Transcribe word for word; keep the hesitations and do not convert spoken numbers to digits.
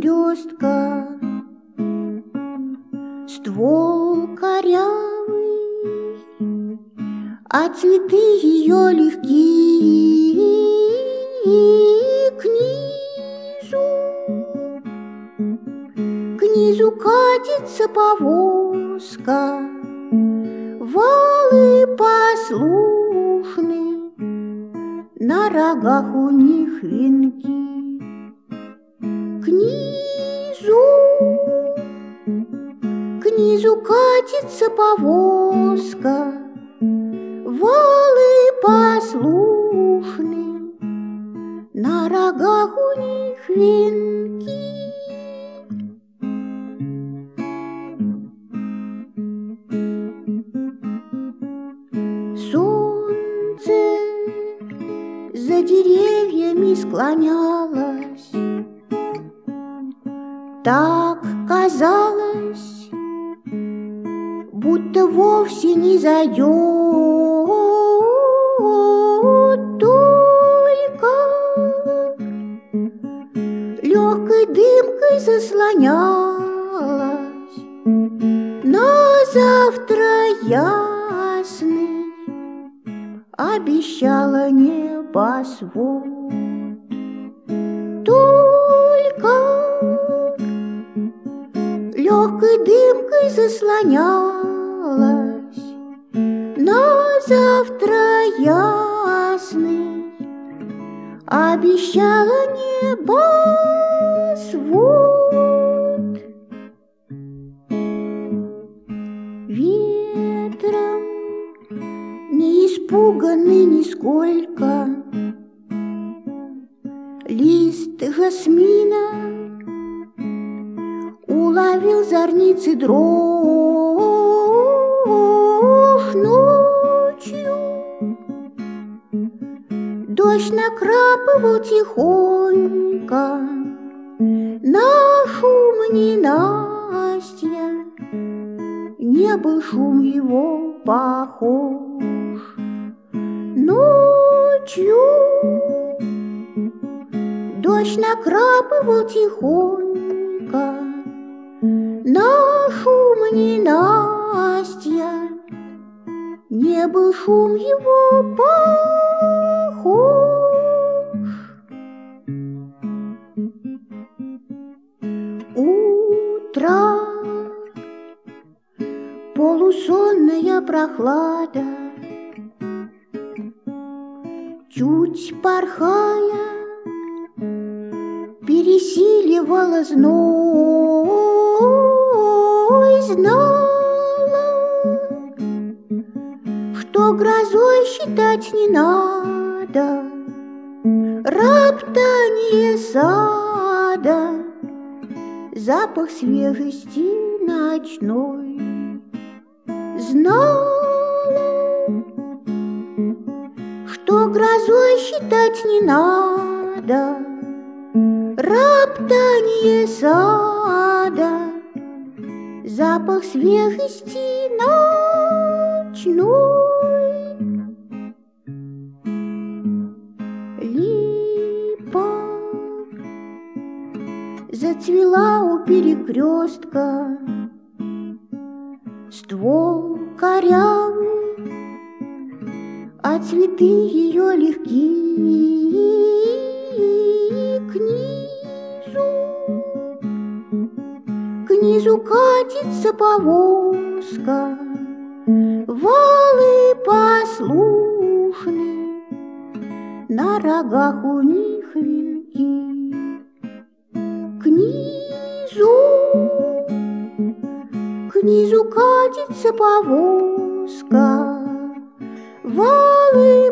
перекрестка. Ствол корявый, а цветы ее легкие к низу. К низу катится повозка, валы послушны, на рогах у них венки. К низу, к низу катится повозка, валы послушны, на рогах у них венки. Солнце за деревьями склонялось, так казалось, будто вовсе не зайдет, только легкой дымкой заслонялась на завтра ясный, обещала небосвод. Только легкой дымкой заслонялась на завтра ясный, обещала небосвод. Ветром не испуганный нисколько, лист жасмина уловил зорницы дрожь ночью. Дождь накрапывал тихонько на шум ненастья, не был шум его похож. Ночью дождь накрапывал тихонько на шум ненастья, не был шум его похож. Утро, полусонная прохлада, чуть порхая, пересиливала зной, знала, что грозой считать не надо роптание сада, запах свежести ночной. Знала, что грозой считать не надо роптание сада, запах свежести ночной. Липа зацвела у перекрестка, ствол корявый, а цветы ее легкие к низу. К низу катится повозка, валы послушны, на рогах у них венки. К низу, к низу катится повозка, валы